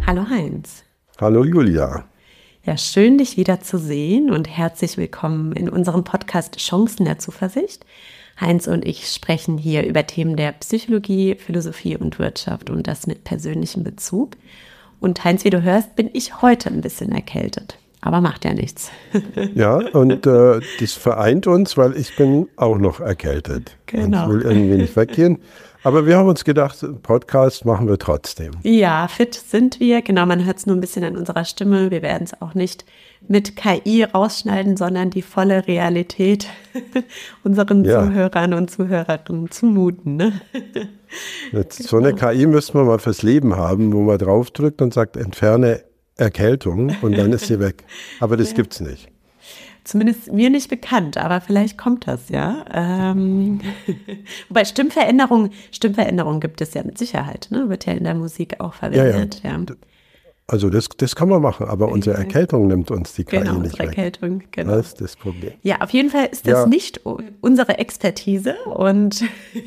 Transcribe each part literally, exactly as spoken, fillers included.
Hallo Heinz. Hallo Julia. Ja, schön, dich wieder zu sehen und herzlich willkommen in unserem Podcast Chancen der Zuversicht. Heinz und ich sprechen hier über Themen der Psychologie, Philosophie und Wirtschaft und das mit persönlichem Bezug. Und Heinz, wie du hörst, bin ich heute ein bisschen erkältet, aber macht ja nichts. Ja, und äh, das vereint uns, weil ich bin auch noch erkältet. Genau. Und will irgendwie nicht weggehen. Aber wir haben uns gedacht, Podcast machen wir trotzdem. Ja, fit sind wir. Genau, man hört es nur ein bisschen an unserer Stimme. Wir werden es auch nicht mit K I rausschneiden, sondern die volle Realität unseren Ja. Zuhörern und Zuhörerinnen zumuten. Ne? Jetzt, so eine K I müssten wir mal fürs Leben haben, wo man draufdrückt und sagt, entferne Erkältung und dann ist sie weg. Aber das Ja. gibt's nicht. Zumindest mir nicht bekannt, aber vielleicht kommt das, ja. Ähm, wobei Stimmveränderung, Stimmveränderung gibt es ja mit Sicherheit, ne? Wird ja in der Musik auch verwendet. Ja, ja. Also das, das kann man machen, aber unsere Erkältung nimmt uns die K I Genau, nicht unsere weg. Erkältung, genau. Das ist das Problem. Ja, auf jeden Fall ist das Ja. nicht u- unsere Expertise und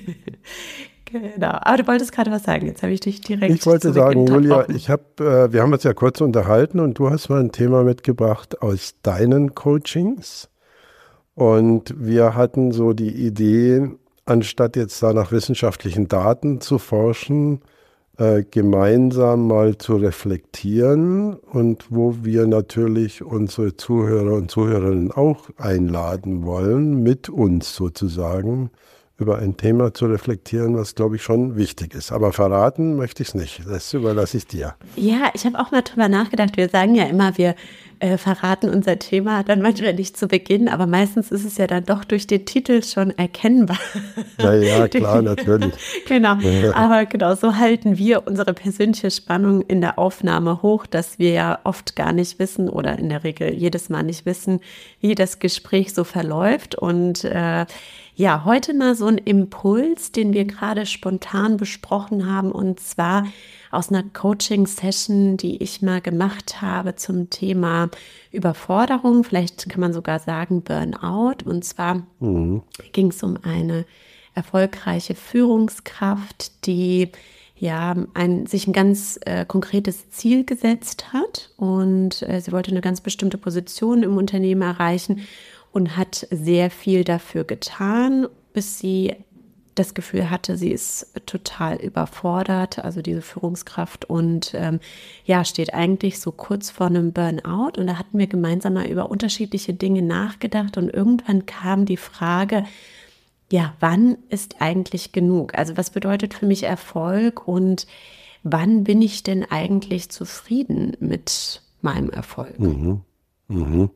genau. Aber du wolltest gerade was sagen, jetzt habe ich dich direkt Ich wollte zu Beginn sagen, Julia, unterbrochen. ich hab, äh, wir haben uns ja kurz unterhalten und du hast mal ein Thema mitgebracht aus deinen Coachings. Und wir hatten so die Idee, anstatt jetzt da nach wissenschaftlichen Daten zu forschen, äh, gemeinsam mal zu reflektieren und wo wir natürlich unsere Zuhörer und Zuhörerinnen auch einladen wollen, mit uns sozusagen über ein Thema zu reflektieren, was, glaube ich, schon wichtig ist. Aber verraten möchte ich es nicht. Das überlasse ich dir. Ja, ich habe auch mal drüber nachgedacht. Wir sagen ja immer, wir äh, verraten unser Thema dann manchmal nicht zu Beginn, aber meistens ist es ja dann doch durch den Titel schon erkennbar. Ja, ja, klar, natürlich. Genau, Ja. aber genau, so halten wir unsere persönliche Spannung in der Aufnahme hoch, dass wir ja oft gar nicht wissen oder in der Regel jedes Mal nicht wissen, wie das Gespräch so verläuft. Und äh, ja, heute mal so ein Impuls, den wir gerade spontan besprochen haben, und zwar aus einer Coaching-Session, die ich mal gemacht habe zum Thema Überforderung, vielleicht kann man sogar sagen Burnout. Und zwar Mhm. ging es um eine erfolgreiche Führungskraft, die ja ein, sich ein ganz äh, konkretes Ziel gesetzt hat und äh, sie wollte eine ganz bestimmte Position im Unternehmen erreichen und hat sehr viel dafür getan, bis sie das Gefühl hatte, sie ist total überfordert, also diese Führungskraft, und ähm, ja, steht eigentlich so kurz vor einem Burnout. Und da hatten wir gemeinsam mal über unterschiedliche Dinge nachgedacht und irgendwann kam die Frage, ja, wann ist eigentlich genug? Also was bedeutet für mich Erfolg und wann bin ich denn eigentlich zufrieden mit meinem Erfolg? Mhm. Mhm.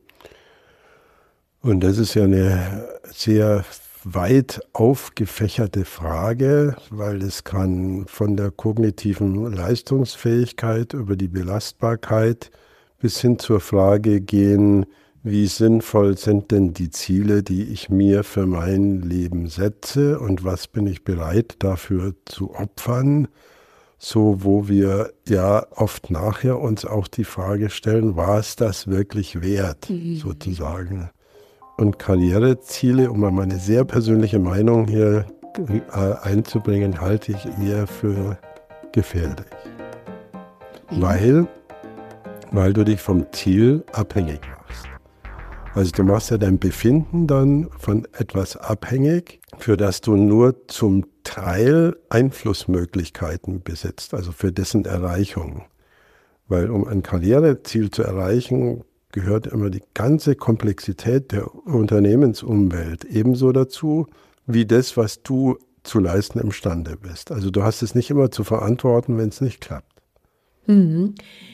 Und das ist ja eine sehr weit aufgefächerte Frage, weil es kann von der kognitiven Leistungsfähigkeit über die Belastbarkeit bis hin zur Frage gehen, wie sinnvoll sind denn die Ziele, die ich mir für mein Leben setze und was bin ich bereit dafür zu opfern, so wo wir ja oft nachher uns auch die Frage stellen, war es das wirklich wert, Mhm. sozusagen. Und Karriereziele, um mal meine sehr persönliche Meinung hier äh, einzubringen, halte ich eher für gefährlich. Mhm. Weil, weil du dich vom Ziel abhängig machst. Also du machst ja dein Befinden dann von etwas abhängig, für das du nur zum Teil Einflussmöglichkeiten besitzt, also für dessen Erreichung. Weil um ein Karriereziel zu erreichen, gehört immer die ganze Komplexität der Unternehmensumwelt ebenso dazu, wie das, was du zu leisten imstande bist. Also du hast es nicht immer zu verantworten, wenn es nicht klappt. Mhm.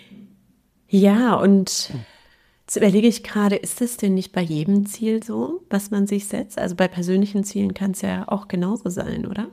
Ja, und jetzt überlege ich gerade, ist es denn nicht bei jedem Ziel so, was man sich setzt? Also bei persönlichen Zielen kann es ja auch genauso sein, oder?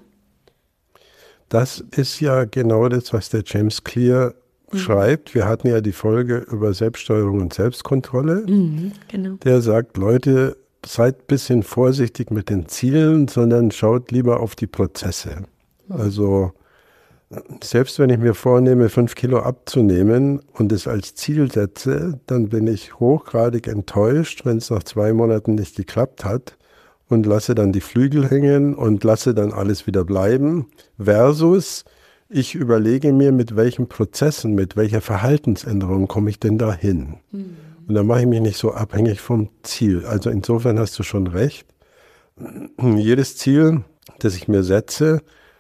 Das ist ja genau das, was der James Clear Mhm. schreibt. Wir hatten ja die Folge über Selbststeuerung und Selbstkontrolle. Mhm, genau. Der sagt, Leute, seid ein bisschen vorsichtig mit den Zielen, sondern schaut lieber auf die Prozesse. Also selbst wenn ich mir vornehme, fünf Kilo abzunehmen und es als Ziel setze, dann bin ich hochgradig enttäuscht, wenn es nach zwei Monaten nicht geklappt hat und lasse dann die Flügel hängen und lasse dann alles wieder bleiben. Versus, ich überlege mir, mit welchen Prozessen, mit welcher Verhaltensänderung komme ich denn dahin? Mhm. Und dann mache ich mich nicht so abhängig vom Ziel. Also insofern hast du schon recht. Jedes Ziel, das ich mir setze,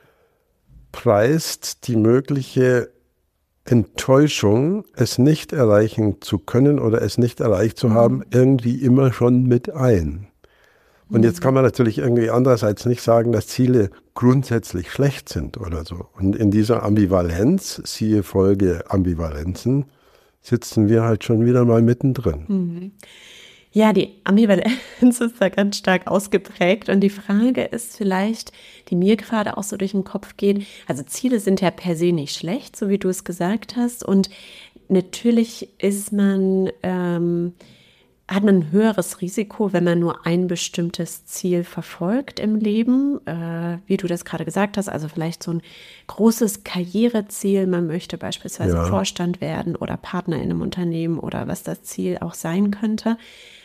preist die mögliche Enttäuschung, es nicht erreichen zu können oder es nicht erreicht zu haben, irgendwie immer schon mit ein. Und jetzt kann man natürlich irgendwie andererseits nicht sagen, dass Ziele grundsätzlich schlecht sind oder so. Und in dieser Ambivalenz, siehe Folge Ambivalenzen, sitzen wir halt schon wieder mal mittendrin. Mhm. Ja, die Ambivalenz ist da ganz stark ausgeprägt. Und die Frage ist vielleicht, die mir gerade auch so durch den Kopf geht, also Ziele sind ja per se nicht schlecht, so wie du es gesagt hast. Und natürlich ist man, ähm, hat man ein höheres Risiko, wenn man nur ein bestimmtes Ziel verfolgt im Leben, äh, wie du das gerade gesagt hast, also vielleicht so ein großes Karriereziel, man möchte beispielsweise Ja. Vorstand werden oder Partner in einem Unternehmen oder was das Ziel auch sein könnte.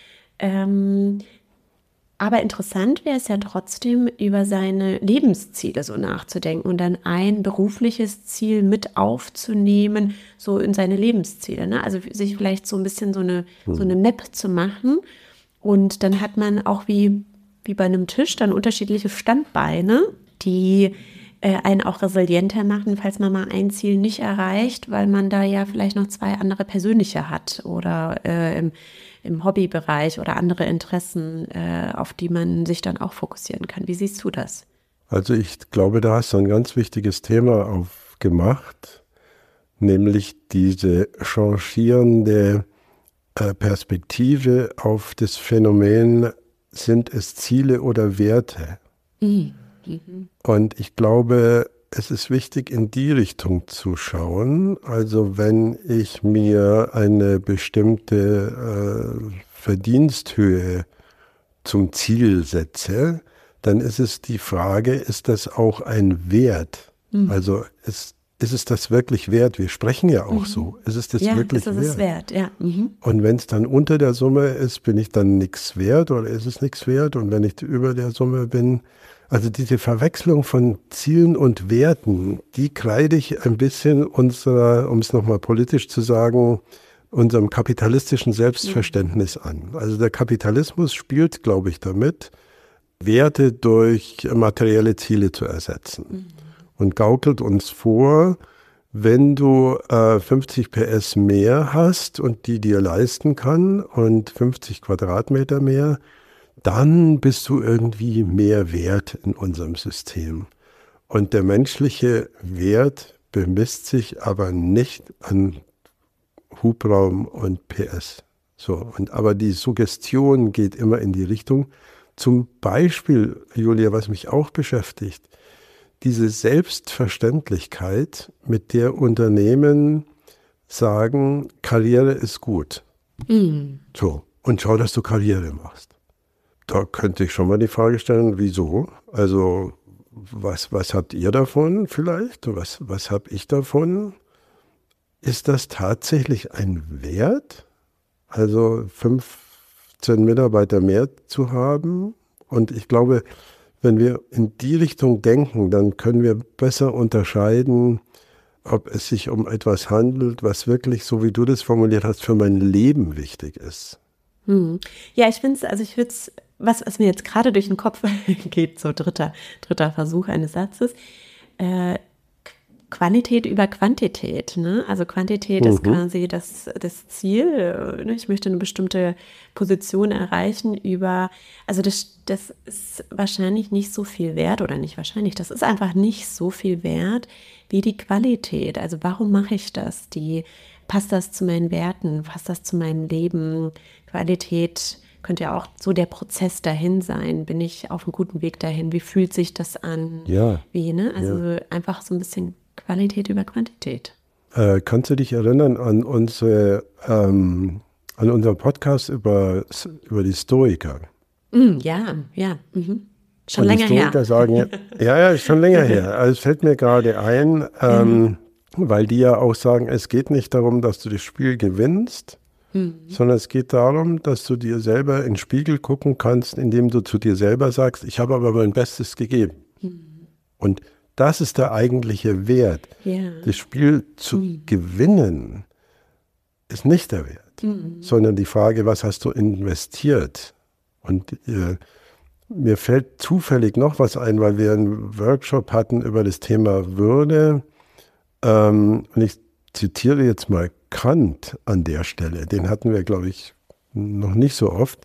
Ähm, aber interessant wäre es ja trotzdem, über seine Lebensziele so nachzudenken und dann ein berufliches Ziel mit aufzunehmen, so in seine Lebensziele. Ne? Also sich vielleicht so ein bisschen so eine, so eine Map zu machen. Und dann hat man auch wie, wie bei einem Tisch dann unterschiedliche Standbeine, die äh, einen auch resilienter machen, falls man mal ein Ziel nicht erreicht, weil man da ja vielleicht noch zwei andere persönliche hat oder äh, im im Hobbybereich oder andere Interessen, äh, auf die man sich dann auch fokussieren kann. Wie siehst du das? Also ich glaube, da hast du ein ganz wichtiges Thema aufgemacht, nämlich diese changierende äh, Perspektive auf das Phänomen, sind es Ziele oder Werte? Mhm. Mhm. Und ich glaube, es ist wichtig, in die Richtung zu schauen. Also wenn ich mir eine bestimmte äh, Verdiensthöhe zum Ziel setze, dann ist es die Frage, ist das auch ein Wert? Mhm. Also ist, ist es das wirklich wert? Wir sprechen ja auch mhm. so. Ist es das ja, wirklich ist wert? Es wert? Ja. Mhm. Und wenn es dann unter der Summe ist, bin ich dann nichts wert oder ist es nichts wert? Und wenn ich über der Summe bin, also diese Verwechslung von Zielen und Werten, die kreide ich ein bisschen unserer, um es nochmal politisch zu sagen, unserem kapitalistischen Selbstverständnis an. Also der Kapitalismus spielt, glaube ich, damit, Werte durch materielle Ziele zu ersetzen. Mhm. Und gaukelt uns vor, wenn du äh, fünfzig P S mehr hast und die dir leisten kann und fünfzig Quadratmeter mehr, dann bist du irgendwie mehr wert in unserem System. Und der menschliche Wert bemisst sich aber nicht an Hubraum und P S. So, und aber die Suggestion geht immer in die Richtung. Zum Beispiel, Julia, was mich auch beschäftigt, diese Selbstverständlichkeit, mit der Unternehmen sagen, Karriere ist gut. Mhm. So, und schau, dass du Karriere machst. Da könnte ich schon mal die Frage stellen, wieso? Also, was, was habt ihr davon vielleicht? Was, was habe ich davon? Ist das tatsächlich ein Wert? Also fünfzehn Mitarbeiter mehr zu haben? Und ich glaube, wenn wir in die Richtung denken, dann können wir besser unterscheiden, ob es sich um etwas handelt, was wirklich, so wie du das formuliert hast, für mein Leben wichtig ist. Hm. Ja, ich finde es, also ich würde es, was, was mir jetzt gerade durch den Kopf geht, so dritter, dritter Versuch eines Satzes, äh, Qualität über Quantität, ne? Also Quantität mhm. ist quasi das, das Ziel, ne? Ich möchte eine bestimmte Position erreichen über, also das, das ist wahrscheinlich nicht so viel wert oder nicht wahrscheinlich, das ist einfach nicht so viel wert wie die Qualität. Also warum mache ich das? Die, passt das zu meinen Werten? Passt das zu meinem Leben? Qualität könnte ja auch so der Prozess dahin sein. Bin ich auf einem guten Weg dahin? Wie fühlt sich das an? Ja. Wie, ne? Also ja. Einfach so ein bisschen Qualität über Quantität. Äh, kannst du dich erinnern an unsere ähm, an unseren Podcast über, über die Stoiker? Mm, ja, ja. Mhm. Schon Und länger die Stoiker her. Sagen, ja, ja, schon länger her. Also es fällt mir gerade ein, ähm, mhm. weil die ja auch sagen, es geht nicht darum, dass du das Spiel gewinnst, mhm. sondern es geht darum, dass du dir selber in den Spiegel gucken kannst, indem du zu dir selber sagst, ich habe aber mein Bestes gegeben. Mhm. Und Das ist der eigentliche Wert. Ja. Das Spiel zu mhm. gewinnen ist nicht der Wert, mhm. sondern die Frage, was hast du investiert? Und äh, mir fällt zufällig noch was ein, weil wir einen Workshop hatten über das Thema Würde. Ähm, und ich zitiere jetzt mal Kant an der Stelle. Den hatten wir, glaube ich, noch nicht so oft.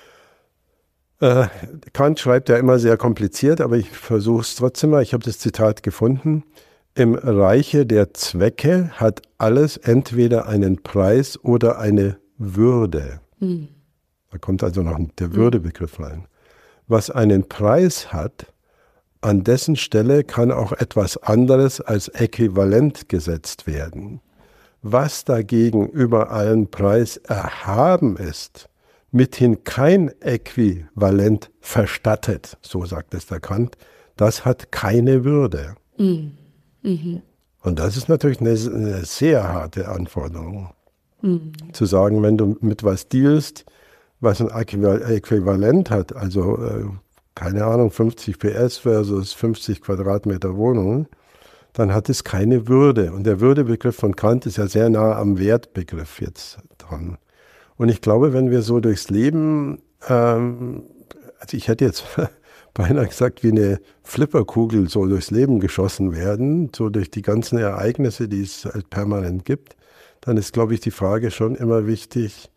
Äh, Kant schreibt ja immer sehr kompliziert, aber ich versuche es trotzdem mal. Ich habe das Zitat gefunden. Im Reiche der Zwecke hat alles entweder einen Preis oder eine Würde. Mhm. Da kommt also noch der Würdebegriff rein. Was einen Preis hat, an dessen Stelle kann auch etwas anderes als äquivalent gesetzt werden. Was dagegen über allen Preis erhaben ist, mithin kein Äquivalent verstattet, so sagt es der Kant, das hat keine Würde. Mhm. Mhm. Und das ist natürlich eine, eine sehr harte Anforderung. Mhm. Zu sagen, wenn du mit was dealst, was ein Äquivalent hat, also äh, keine Ahnung, fünfzig P S versus fünfzig Quadratmeter Wohnung, dann hat es keine Würde. Und der Würdebegriff von Kant ist ja sehr nah am Wertbegriff jetzt dran. Und ich glaube, wenn wir so durchs Leben, ähm, also ich hätte jetzt beinahe gesagt, wie eine Flipperkugel so durchs Leben geschossen werden, so durch die ganzen Ereignisse, die es halt permanent gibt, dann ist, glaube ich, die Frage schon immer wichtig,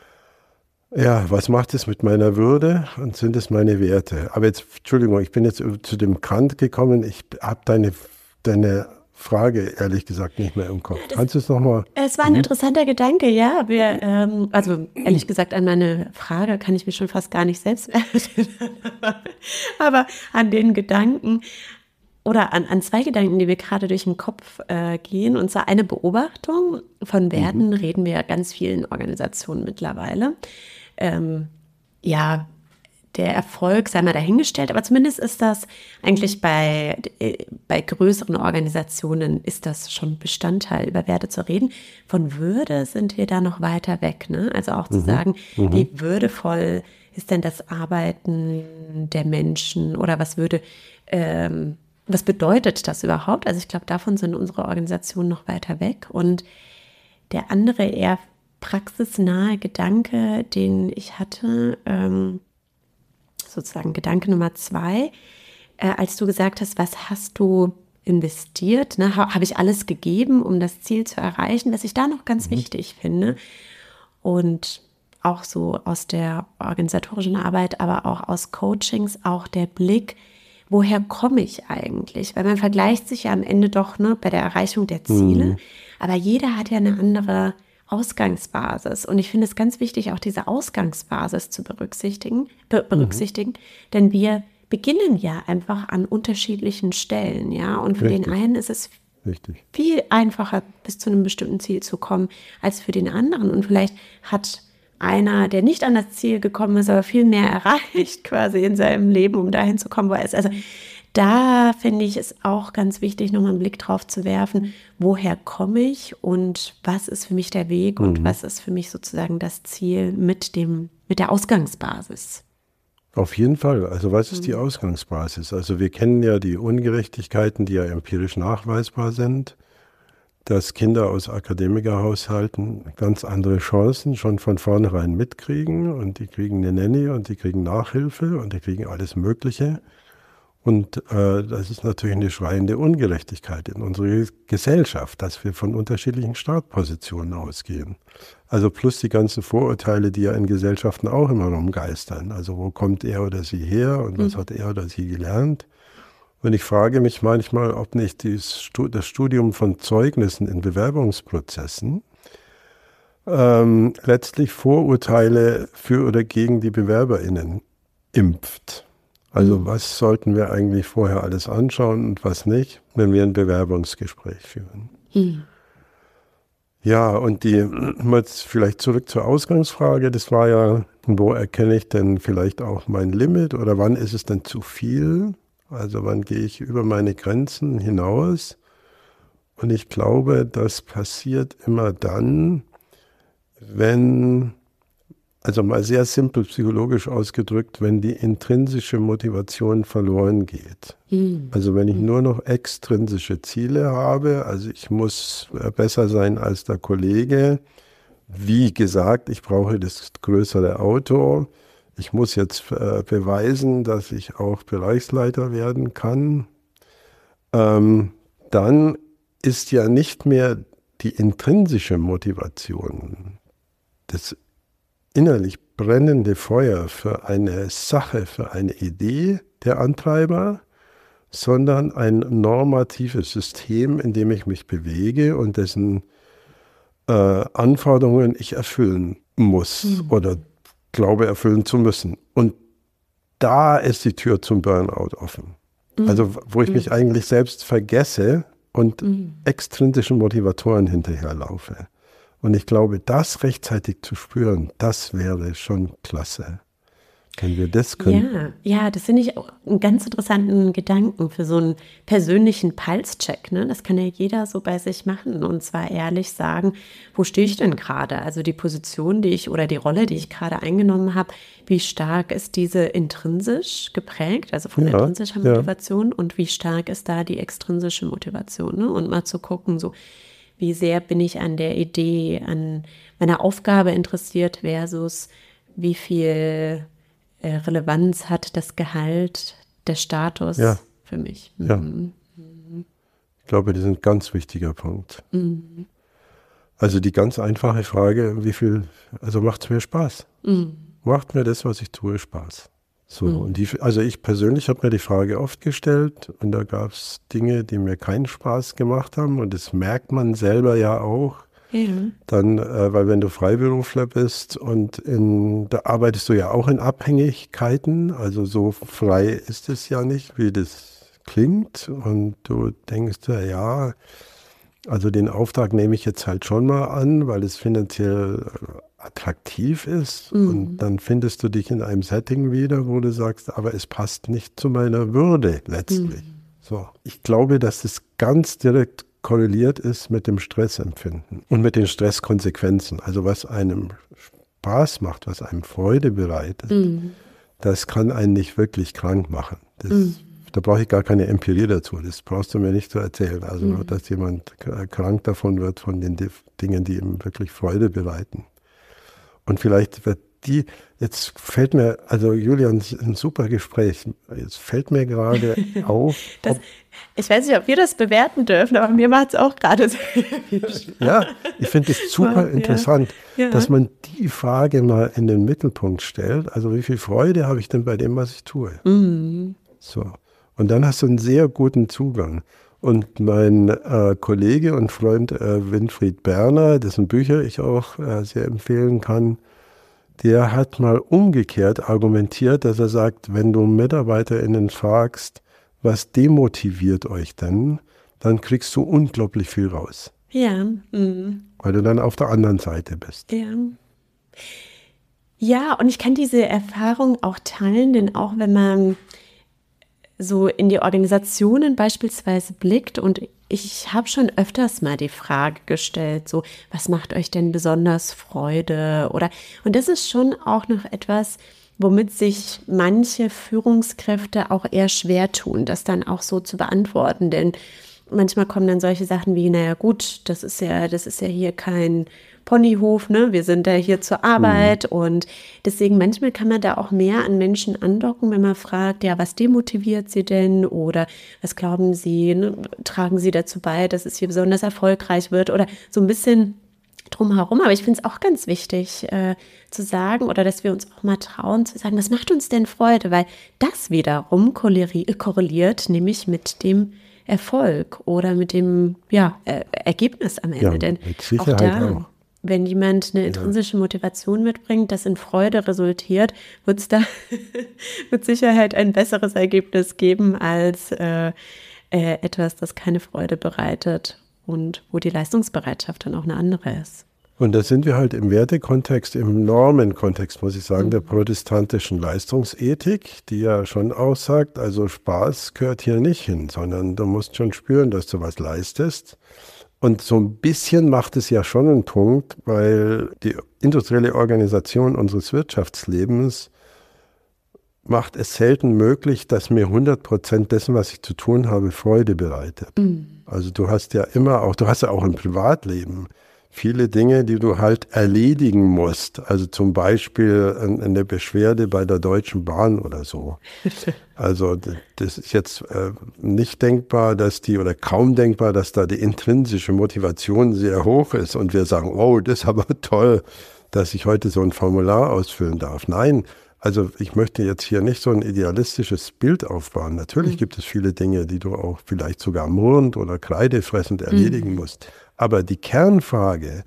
ja, was macht es mit meiner Würde und sind es meine Werte? Aber jetzt, Entschuldigung, ich bin jetzt zu dem Kant gekommen. Ich habe deine, deine Frage, ehrlich gesagt, nicht mehr im Kopf. Das, Kannst du es nochmal? Es war ein interessanter Gedanke, ja. Wir, ähm, also ehrlich gesagt, an meine Frage kann ich mich schon fast gar nicht selbst erinnern. Aber an den Gedanken oder an, an zwei Gedanken, die mir gerade durch den Kopf äh, gehen. Und zwar eine Beobachtung. Von Werten mhm. reden wir ja ganz vielen Organisationen mittlerweile. Ähm, ja, der Erfolg sei mal dahingestellt, aber zumindest ist das eigentlich bei, bei größeren Organisationen ist das schon Bestandteil, über Werte zu reden. Von Würde sind wir da noch weiter weg, ne? Also auch zu mhm. sagen, mhm. wie würdevoll ist denn das Arbeiten der Menschen oder was würde, ähm, was bedeutet das überhaupt? Also ich glaube, davon sind unsere Organisationen noch weiter weg. Und der andere eher praxisnahe Gedanke, den ich hatte, ähm, sozusagen Gedanke Nummer zwei, äh, als du gesagt hast, was hast du investiert, ne? Ha, habe ich alles gegeben, um das Ziel zu erreichen, was ich da noch ganz mhm. wichtig finde und auch so aus der organisatorischen Arbeit, aber auch aus Coachings, auch der Blick, woher komme ich eigentlich? Weil man vergleicht sich ja am Ende doch, ne, bei der Erreichung der Ziele, mhm. aber jeder hat ja eine andere Ausgangsbasis. Und ich finde es ganz wichtig, auch diese Ausgangsbasis zu berücksichtigen, be- berücksichtigen, mhm. denn wir beginnen ja einfach an unterschiedlichen Stellen, ja. Und für Richtig. Den einen ist es Richtig. viel einfacher, bis zu einem bestimmten Ziel zu kommen, als für den anderen. Und vielleicht hat einer, der nicht an das Ziel gekommen ist, aber viel mehr erreicht quasi in seinem Leben, um dahin zu kommen, wo er ist. Also da finde ich es auch ganz wichtig, nochmal einen Blick drauf zu werfen, woher komme ich und was ist für mich der Weg mhm. und was ist für mich sozusagen das Ziel mit dem, mit der Ausgangsbasis. Auf jeden Fall. Also was ist die Ausgangsbasis? Also wir kennen ja die Ungerechtigkeiten, die ja empirisch nachweisbar sind, dass Kinder aus Akademikerhaushalten ganz andere Chancen schon von vornherein mitkriegen und die kriegen eine Nanny und die kriegen Nachhilfe und die kriegen alles Mögliche. Und äh, das ist natürlich eine schreiende Ungerechtigkeit in unserer Gesellschaft, dass wir von unterschiedlichen Startpositionen ausgehen. Also plus die ganzen Vorurteile, die ja in Gesellschaften auch immer rumgeistern. Also wo kommt er oder sie her und was mhm. hat er oder sie gelernt? Und ich frage mich manchmal, ob nicht das Studium von Zeugnissen in Bewerbungsprozessen ähm, letztlich Vorurteile für oder gegen die BewerberInnen impft. Also mhm. was sollten wir eigentlich vorher alles anschauen und was nicht, wenn wir ein Bewerbungsgespräch führen. Mhm. Ja, und die, jetzt vielleicht zurück zur Ausgangsfrage, das war ja, wo erkenne ich denn vielleicht auch mein Limit oder wann ist es denn zu viel? Also wann gehe ich über meine Grenzen hinaus? Und ich glaube, das passiert immer dann, wenn also mal sehr simpel psychologisch ausgedrückt, wenn die intrinsische Motivation verloren geht. Mhm. Also wenn ich nur noch extrinsische Ziele habe, also ich muss besser sein als der Kollege, wie gesagt, ich brauche das größere Auto, ich muss jetzt äh, beweisen, dass ich auch Bereichsleiter werden kann, ähm, dann ist ja nicht mehr die intrinsische Motivation, das innerlich brennende Feuer für eine Sache, für eine Idee der Antreiber, sondern ein normatives System, in dem ich mich bewege und dessen äh, Anforderungen ich erfüllen muss mhm. oder glaube erfüllen zu müssen. Und da ist die Tür zum Burnout offen. Mhm. Also wo ich mhm. mich eigentlich selbst vergesse und mhm. extrinsischen Motivatoren hinterherlaufe. Und ich glaube, das rechtzeitig zu spüren, das wäre schon klasse. Wenn wir das können. Ja, ja, das finde ich auch einen ganz interessanten Gedanken für so einen persönlichen Pulscheck. Ne? Das kann ja jeder so bei sich machen und zwar ehrlich sagen, wo stehe ich denn gerade? Also die Position, die ich oder die Rolle, die ich gerade eingenommen habe, wie stark ist diese intrinsisch geprägt, also von ja, intrinsischer Motivation ja. und wie stark ist da die extrinsische Motivation? Ne? Und mal zu gucken, so wie sehr bin ich an der Idee, an meiner Aufgabe interessiert versus wie viel Relevanz hat das Gehalt, der Status ja. für mich. Ja. Mhm. Ich glaube, das ist ein ganz wichtiger Punkt. Mhm. Also die ganz einfache Frage, wie viel, also macht es mir Spaß? Mhm. Macht mir das, was ich tue, Spaß? So, mhm. und die, also ich persönlich habe mir die Frage oft gestellt und da gab es Dinge, die mir keinen Spaß gemacht haben und das merkt man selber ja auch. Ja. Dann, äh, weil wenn du Freiberufler bist und in, da arbeitest du ja auch in Abhängigkeiten, also so frei ist es ja nicht, wie das klingt und du denkst ja, ja, also den Auftrag nehme ich jetzt halt schon mal an, weil es finanziell attraktiv ist mhm. und dann findest du dich in einem Setting wieder, wo du sagst, aber es passt nicht zu meiner Würde letztlich. Mhm. So, ich glaube, dass es ganz direkt korreliert ist mit dem Stressempfinden und mit den Stresskonsequenzen. Also was einem Spaß macht, was einem Freude bereitet, mm. das kann einen nicht wirklich krank machen. Das, mm. Da brauche ich gar keine Empirie dazu. Das brauchst du mir nicht zu erzählen. Also mm. dass jemand krank davon wird, von den Dingen, die ihm wirklich Freude bereiten. Und vielleicht wird die, jetzt fällt mir, also Julian, ein super Gespräch. Jetzt fällt mir gerade auf. Das, ich weiß nicht, ob wir das bewerten dürfen, aber mir macht es auch gerade sehr viel Spaß. Ja, ich finde es super ja, interessant, ja. dass man die Frage mal in den Mittelpunkt stellt. Also wie viel Freude habe ich denn bei dem, was ich tue? Mhm. So. Und dann hast du einen sehr guten Zugang. Und mein äh, Kollege und Freund äh, Winfried Berner, dessen Bücher ich auch äh, sehr empfehlen kann, der hat mal umgekehrt argumentiert, dass er sagt, wenn du MitarbeiterInnen fragst, was demotiviert euch denn, dann kriegst du unglaublich viel raus. Ja. Mhm. Weil du dann auf der anderen Seite bist. Ja. Ja, und ich kann diese Erfahrung auch teilen, denn auch wenn man so in die Organisationen beispielsweise blickt und ich habe schon öfters mal die Frage gestellt, so, was macht euch denn besonders Freude? Oder, und das ist schon auch noch etwas, womit sich manche Führungskräfte auch eher schwer tun, das dann auch so zu beantworten. Denn manchmal kommen dann solche Sachen wie, naja gut, das ist ja, das ist ja hier kein Ponyhof, ne? Wir sind da hier zur Arbeit mhm. und deswegen manchmal kann man da auch mehr an Menschen andocken, wenn man fragt, ja, was demotiviert sie denn oder was glauben sie, ne? Tragen sie dazu bei, dass es hier besonders erfolgreich wird oder so ein bisschen drumherum. Aber ich finde es auch ganz wichtig äh, zu sagen oder dass wir uns auch mal trauen zu sagen, was macht uns denn Freude, weil das wiederum korreliert nämlich mit dem Erfolg oder mit dem ja, äh, Ergebnis am Ende. Ja, denn mit Sicherheit auch da, auch. Wenn jemand eine intrinsische Motivation mitbringt, das in Freude resultiert, wird es da mit Sicherheit ein besseres Ergebnis geben als äh, äh, etwas, das keine Freude bereitet und wo die Leistungsbereitschaft dann auch eine andere ist. Und da sind wir halt im Wertekontext, im Normenkontext, muss ich sagen, mhm. der protestantischen Leistungsethik, die ja schon aussagt, also Spaß gehört hier nicht hin, sondern du musst schon spüren, dass du was leistest. Und so ein bisschen macht es ja schon einen Punkt, weil die industrielle Organisation unseres Wirtschaftslebens macht es selten möglich, dass mir hundert Prozent dessen, was ich zu tun habe, Freude bereitet. Mhm. Also du hast ja immer auch, du hast ja auch im Privatleben viele Dinge, die du halt erledigen musst. Also zum Beispiel eine Beschwerde bei der Deutschen Bahn oder so. Also das ist jetzt äh, nicht denkbar, dass die, oder kaum denkbar, dass da die intrinsische Motivation sehr hoch ist und wir sagen, oh, das ist aber toll, dass ich heute so ein Formular ausfüllen darf. Nein, also ich möchte jetzt hier nicht so ein idealistisches Bild aufbauen. Natürlich mhm. gibt es viele Dinge, die du auch vielleicht sogar murrend oder kreidefressend erledigen mhm. musst. Aber die Kernfrage,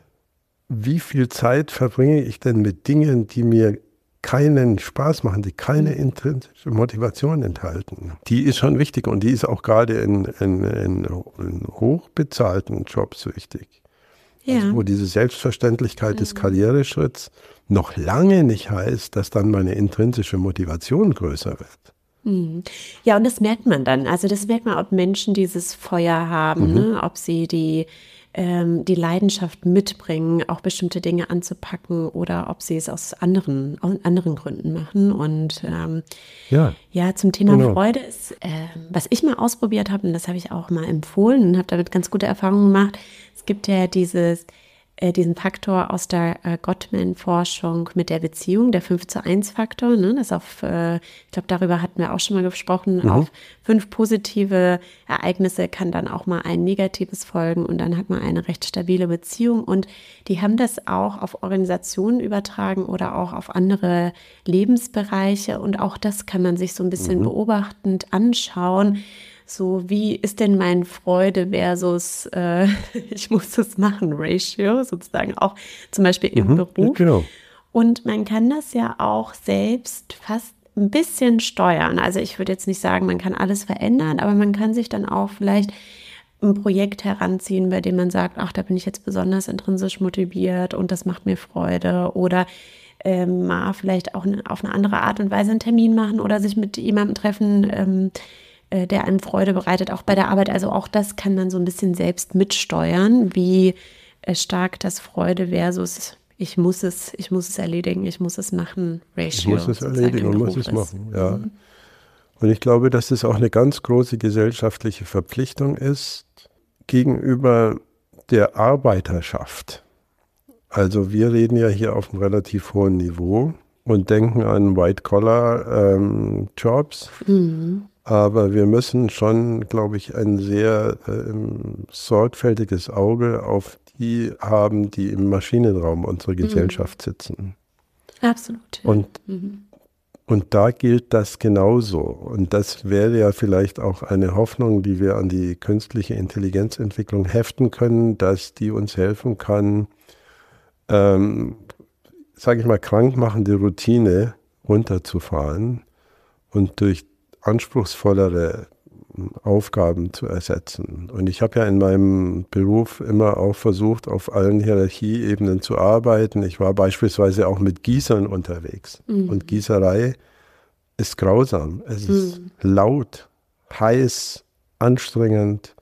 wie viel Zeit verbringe ich denn mit Dingen, die mir keinen Spaß machen, die keine intrinsische Motivation enthalten, die ist schon wichtig und die ist auch gerade in, in, in, in hochbezahlten Jobs wichtig. Ja. Also wo diese Selbstverständlichkeit mhm. des Karriereschritts noch lange nicht heißt, dass dann meine intrinsische Motivation größer wird. Ja, und das merkt man dann. Also das merkt man, ob Menschen dieses Feuer haben, mhm. ne? Ob sie die, ähm, die Leidenschaft mitbringen, auch bestimmte Dinge anzupacken oder ob sie es aus anderen, aus anderen Gründen machen. Und ähm, ja. ja, zum Thema genau. Freude ist, äh, was ich mal ausprobiert habe, und das habe ich auch mal empfohlen und habe damit ganz gute Erfahrungen gemacht. Es gibt ja dieses diesen Faktor aus der äh, Gottman-Forschung mit der Beziehung, der fünf zu eins Faktor, ne? Das auf, äh, ich glaube, darüber hatten wir auch schon mal gesprochen, mhm. auf fünf positive Ereignisse kann dann auch mal ein negatives folgen und dann hat man eine recht stabile Beziehung und die haben das auch auf Organisationen übertragen oder auch auf andere Lebensbereiche und auch das kann man sich so ein bisschen mhm. beobachtend anschauen. So, wie ist denn mein Freude versus äh, ich muss es machen Ratio, sozusagen auch zum Beispiel im mhm, Beruf. Genau. Und man kann das ja auch selbst fast ein bisschen steuern. Also ich würde jetzt nicht sagen, man kann alles verändern, aber man kann sich dann auch vielleicht ein Projekt heranziehen, bei dem man sagt, ach, da bin ich jetzt besonders intrinsisch motiviert und das macht mir Freude. Oder ähm, mal vielleicht auch auf eine andere Art und Weise einen Termin machen oder sich mit jemandem treffen, ähm, der einem Freude bereitet, auch bei der Arbeit. Also auch das kann man so ein bisschen selbst mitsteuern, wie stark das Freude versus ich muss es, ich muss es erledigen, ich muss es machen, Ratio. Ich muss es erledigen und muss es machen, ja. Mhm. Und ich glaube, dass es auch eine ganz große gesellschaftliche Verpflichtung ist gegenüber der Arbeiterschaft. Also wir reden ja hier auf einem relativ hohen Niveau und denken an White-Collar-Jobs. Ähm, mhm. Aber wir müssen schon, glaube ich, ein sehr ähm, sorgfältiges Auge auf die haben, die im Maschinenraum unserer Gesellschaft mhm. sitzen. Absolut. Und, mhm. und da gilt das genauso. Und das wäre ja vielleicht auch eine Hoffnung, die wir an die künstliche Intelligenzentwicklung heften können, dass die uns helfen kann, ähm, sage ich mal, krankmachende Routine runterzufahren und durch anspruchsvollere Aufgaben zu ersetzen. Und ich habe ja in meinem Beruf immer auch versucht, auf allen Hierarchieebenen zu arbeiten. Ich war beispielsweise auch mit Gießern unterwegs. Mhm. Und Gießerei ist grausam. Es mhm. ist laut, heiß, anstrengend.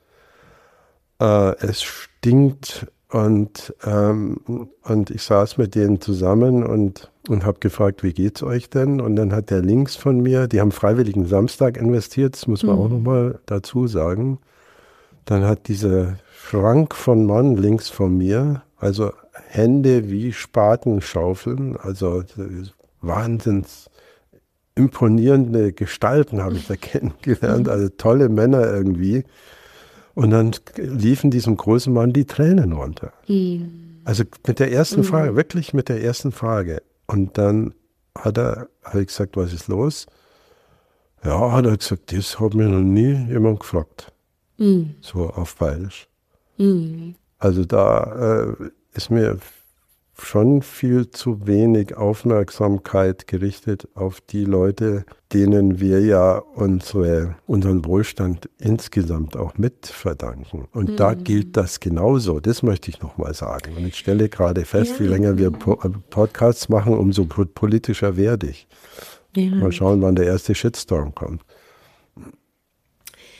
Äh, es stinkt. Und, ähm, und ich saß mit denen zusammen und, und habe gefragt, wie geht's euch denn? Und dann hat der links von mir, die haben freiwilligen Samstag investiert, das muss man mhm. auch nochmal dazu sagen. Dann hat dieser Schrank von Mann links von mir, also Hände wie Spatenschaufeln, also wahnsinns imponierende Gestalten habe ich da kennengelernt, also tolle Männer irgendwie. Und dann liefen diesem großen Mann die Tränen runter. Mhm. Also mit der ersten Frage, mhm. wirklich mit der ersten Frage. Und dann hat er, habe ich gesagt, was ist los? Ja, hat er gesagt, das hat mir noch nie jemand gefragt. Mhm. So auf Bayerisch. Mhm. Also da äh, ist mir schon viel zu wenig Aufmerksamkeit gerichtet auf die Leute, denen wir ja unsere, unseren Wohlstand insgesamt auch mit verdanken. Und mhm. da gilt das genauso. Das möchte ich nochmal sagen. Und ich stelle gerade fest, ja. wie länger wir po- Podcasts machen, umso politischer werde ich. Ja. Mal schauen, wann der erste Shitstorm kommt.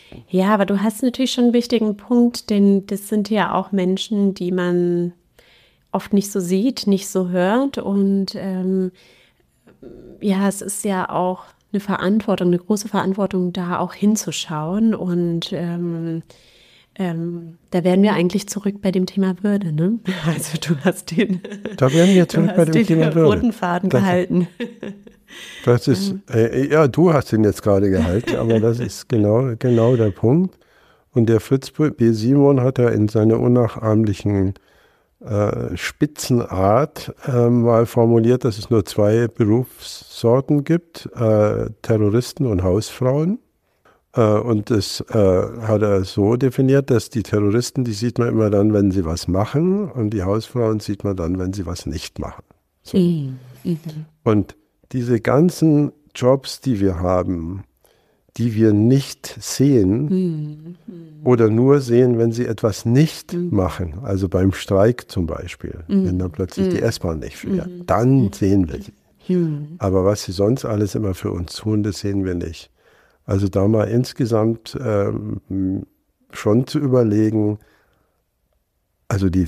Ja, aber du hast natürlich schon einen wichtigen Punkt, denn das sind ja auch Menschen, die man oft nicht so sieht, nicht so hört. Und ähm, ja, es ist ja auch eine Verantwortung, eine große Verantwortung, da auch hinzuschauen. Und ähm, ähm, da wären wir eigentlich zurück bei dem Thema Würde, ne? Also du hast den, da wären wir zurück bei dem den Thema Würde. roten Faden das, gehalten. Das ist, äh, ja, du hast ihn jetzt gerade gehalten, aber das ist genau, genau der Punkt. Und der Fritz B. Simon hat ja in seiner unnachahmlichen äh, Spitzenart äh, mal formuliert, dass es nur zwei Berufssorten gibt, äh, Terroristen und Hausfrauen. Äh, und das äh, hat er so definiert, dass die Terroristen, die sieht man immer dann, wenn sie was machen, und die Hausfrauen sieht man dann, wenn sie was nicht machen. So. Mhm. Und diese ganzen Jobs, die wir haben, die wir nicht sehen mhm. oder nur sehen, wenn sie etwas nicht mhm. machen, also beim Streik zum Beispiel, mhm. wenn dann plötzlich mhm. die S-Bahn nicht fährt, mhm. dann sehen wir sie. Mhm. Aber was sie sonst alles immer für uns tun, das sehen wir nicht. Also da mal insgesamt ähm, schon zu überlegen, also die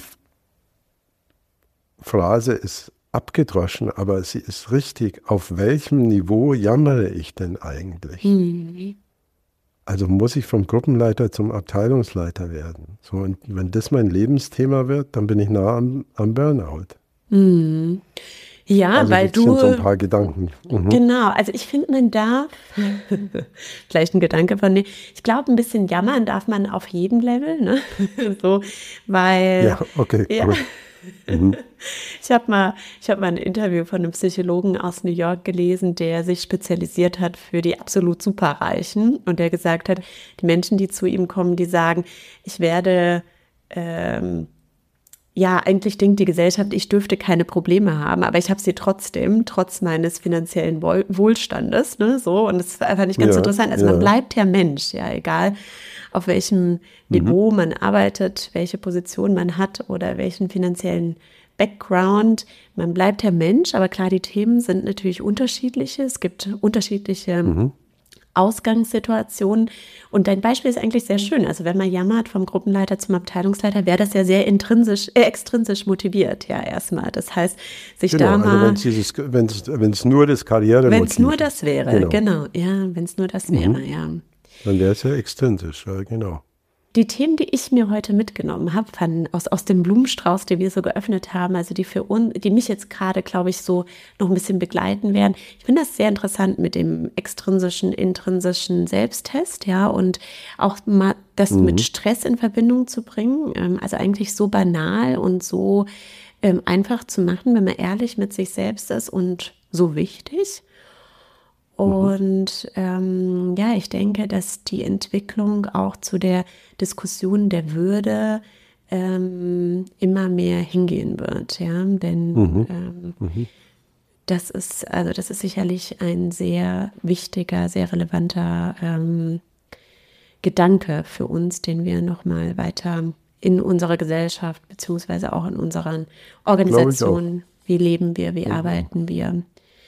Phrase ist abgedroschen, aber sie ist richtig. Auf welchem Niveau jammere ich denn eigentlich? Mhm. Also muss ich vom Gruppenleiter zum Abteilungsleiter werden. So, und wenn das mein Lebensthema wird, dann bin ich nah am, am Burnout. Mhm. Ja, also weil das du... sind so ein paar Gedanken. Mhm. Genau, also ich finde, man darf, vielleicht ein Gedanke von mir, ich glaube, ein bisschen jammern darf man auf jedem Level, ne? So, weil... Ja, okay, ja. gut. Mhm. Ich habe mal, ich hab mal ein Interview von einem Psychologen aus New York gelesen, der sich spezialisiert hat für die absolut Superreichen und der gesagt hat, die Menschen, die zu ihm kommen, die sagen, ich werde, ähm, ja, eigentlich denkt die Gesellschaft, ich dürfte keine Probleme haben, aber ich habe sie trotzdem, trotz meines finanziellen Wohl- Wohlstandes, ne, so, und das ist einfach nicht ganz Ja, interessant. Also ja. man bleibt ja Mensch, ja, egal auf welchem Niveau mhm. man arbeitet, welche Position man hat oder welchen finanziellen Background. Man bleibt ja Mensch, aber klar, die Themen sind natürlich unterschiedliche. Es gibt unterschiedliche mhm. Ausgangssituationen. Und dein Beispiel ist eigentlich sehr schön. Also wenn man jammert vom Gruppenleiter zum Abteilungsleiter, wäre das ja sehr intrinsisch, äh, extrinsisch motiviert, ja, erstmal. Das heißt, sich genau, da mal... Also wenn es wenn es nur das Karrieremotiv Wenn es nur das wäre, genau. genau. Ja, wenn es nur das wäre, mhm. ja. Dann wäre es ja extrinsisch, ja, genau. Die Themen, die ich mir heute mitgenommen habe, von, aus, aus dem Blumenstrauß, den wir so geöffnet haben, also die für uns, die mich jetzt gerade, glaube ich, so noch ein bisschen begleiten werden. Ich finde das sehr interessant mit dem extrinsischen, intrinsischen Selbsttest, ja, und auch mal das mhm. mit Stress in Verbindung zu bringen. Also eigentlich so banal und so ähm, einfach zu machen, wenn man ehrlich mit sich selbst ist und so wichtig. Und ähm, ja, ich denke, dass die Entwicklung auch zu der Diskussion der Würde ähm, immer mehr hingehen wird, ja, denn mhm. Ähm, mhm. das ist, also das ist sicherlich ein sehr wichtiger, sehr relevanter ähm, Gedanke für uns, den wir nochmal weiter in unserer Gesellschaft beziehungsweise auch in unseren Organisationen, wie leben wir, wie mhm. arbeiten wir,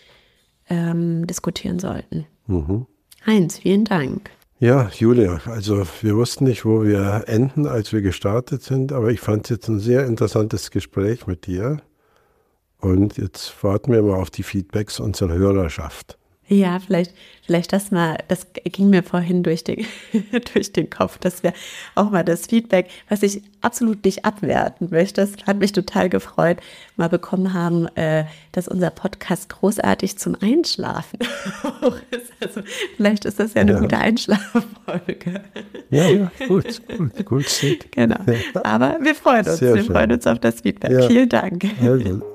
Ähm, diskutieren sollten. Mhm. Heinz, vielen Dank. Ja, Julia, also wir wussten nicht, wo wir enden, als wir gestartet sind, aber ich fand es jetzt ein sehr interessantes Gespräch mit dir und jetzt warten wir mal auf die Feedbacks unserer Hörerschaft. Ja, vielleicht, vielleicht das mal, das ging mir vorhin durch den, durch den Kopf, dass wir auch mal das Feedback, was ich absolut nicht abwerten möchte, das hat mich total gefreut, mal bekommen haben, äh, dass unser Podcast großartig zum Einschlafen auch ist. Also vielleicht ist das ja eine ja. gute Einschlaffolge. Ja, ja, gut, gut, gut. Genau. Aber wir freuen uns, Sehr wir schön. freuen uns auf das Feedback. Ja. Vielen Dank. Also.